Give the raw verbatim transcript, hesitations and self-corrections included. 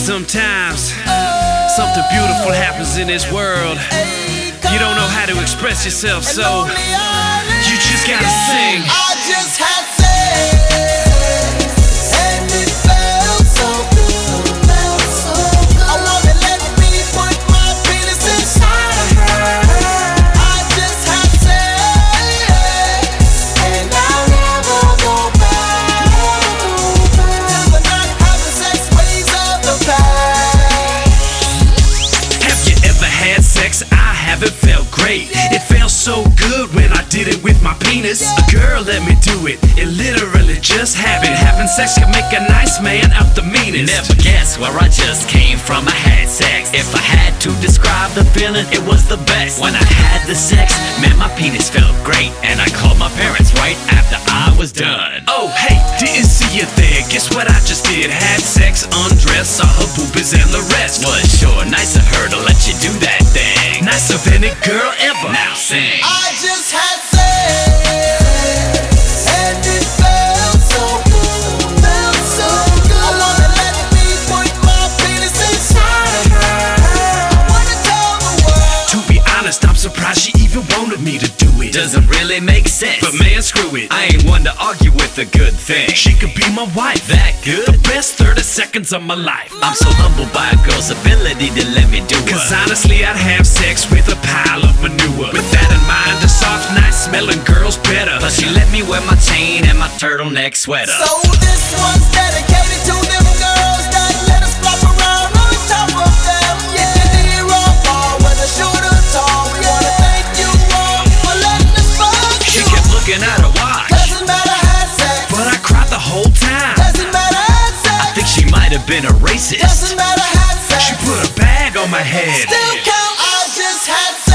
Sometimes something beautiful happens in this world. You don't know how to express yourself, so you just gotta sing. I just had sex, and it felt so good, felt so good. I wanna let me put my penis inside of her. I just had sex, and I'll never go back to the not having sex ways of the past. Have you ever had sex? I haven't felt great. It felt so good when I did it with my penis. A girl let me do it, it literally just happened. Having sex can make a nice man out the meanest. Never guess where I just came from. I had sex. If I had to describe the feeling, it was the best. When I had the sex, man, my penis felt great, and I called my parents right after I was done. Oh hey, didn't see you there. Guess what I just did? Had sex, undressed, saw her boobies and the rest. Was sure nice of her to let you do that thing. Nicer than any girl ever. Now sing. I just had sex, and it felt so good, felt so good. I wanna let me put my penis inside of her. I wanna tell the world. To be honest, I'm surprised she even wanted me to do it. Doesn't really make sense, But man, screw it. I ain't one to argue with a good thing. She could be my wife. That good? The best thirty seconds of my life. I'm so humbled by a girl's ability to let me do it. Cause honestly, I'd have sex with a pile of manure. With that in mind, a soft, nice smelling girl's better. Plus she let me wear my chain and my turtleneck sweater. So this one's dedicated to them girls that let us flop around on top of them. Yeah, the rock bar, whether short or tall. We wanna thank you all for letting us fuck She you. kept looking at her watch, Doesn't matter, had sex. but I cried the whole time. Doesn't matter, had sex. I think she might have been a racist. Doesn't matter, had sex. She put a bag on my head. Still count. I just had sex.